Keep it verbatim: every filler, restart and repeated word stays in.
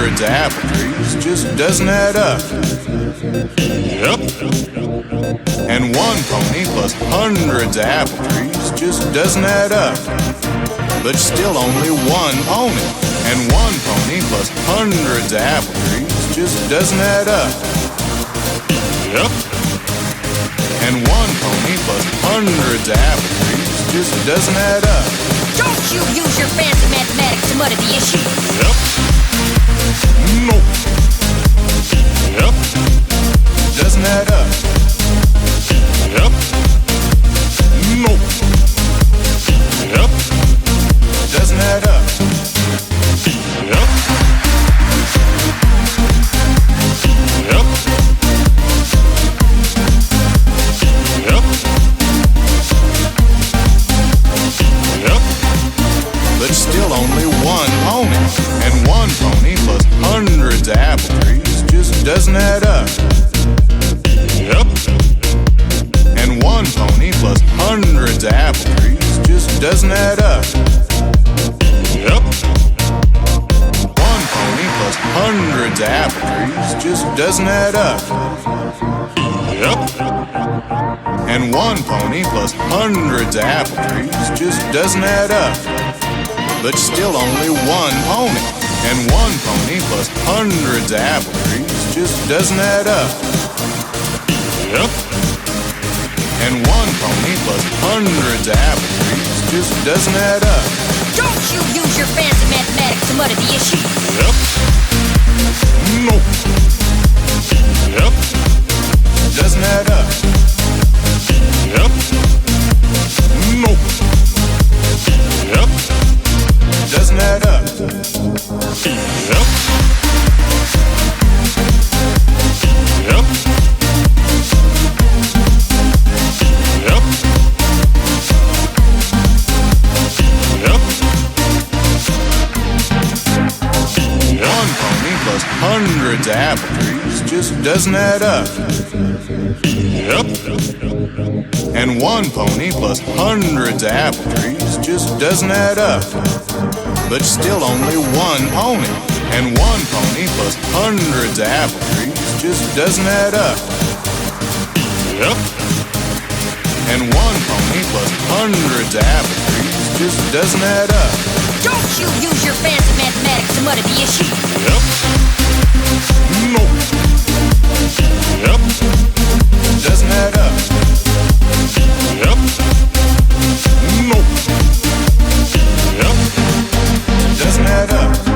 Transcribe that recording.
hundreds of apple trees just doesn't add up. Yep. And one pony plus hundreds of apple trees just doesn't add up. But still only one pony. And one pony plus hundreds of apple trees just doesn't add up. Yep. And one pony plus hundreds of apple trees just doesn't add up. Don't you use your fancy mathematics to muddy the issue. Yep. No. Yep. Doesn't add up. Yep. No. Yep. Doesn't add up. Yep. Yep. Yep. Yep. But still only one pony. And one pony plus hundreds of apple trees just doesn't add up. Yep. And one pony plus hundreds of apple trees just doesn't add up. Yep. One pony plus hundreds of apple trees just doesn't add up. Yep. And one pony plus hundreds of apple trees just doesn't add up. But still only one pony. And one pony plus hundreds of apple trees just doesn't add up. Yep. And one pony plus hundreds of apple trees just doesn't add up. Don't you use your fancy mathematics to muddy the issue. Yep. No. Yep. Doesn't add up. Yep. No. Yep. Doesn't add up. Yep. Yep. Yep. Yep. One pony plus hundreds of apple trees just doesn't add up. Yep. And one pony plus hundreds of apple trees just doesn't add up. But still only one pony. And one pony plus hundreds of apple trees just doesn't add up. Yep. And one pony plus hundreds of apple trees just doesn't add up. Don't you use your fancy mathematics to muddy the issue. Yep. No. Yep. Doesn't add up. Yep. No. Yep. Doesn't add up.